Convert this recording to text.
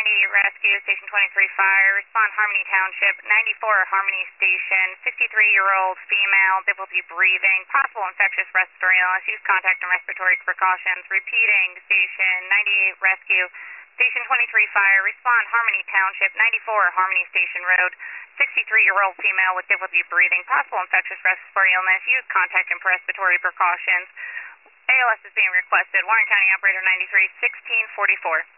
Rescue, Station 23 Fire. Respond Harmony Township, 94 Harmony Station. 63-year-old female, difficulty breathing, possible infectious respiratory illness. Use contact and respiratory precautions. Repeating, Station 98 Rescue, Station 23 Fire. Respond Harmony Township, 94 Harmony Station Road. 63-year-old female with difficulty breathing, possible infectious respiratory illness. Use contact and respiratory precautions. ALS is being requested. Warren County Operator 93, 1644.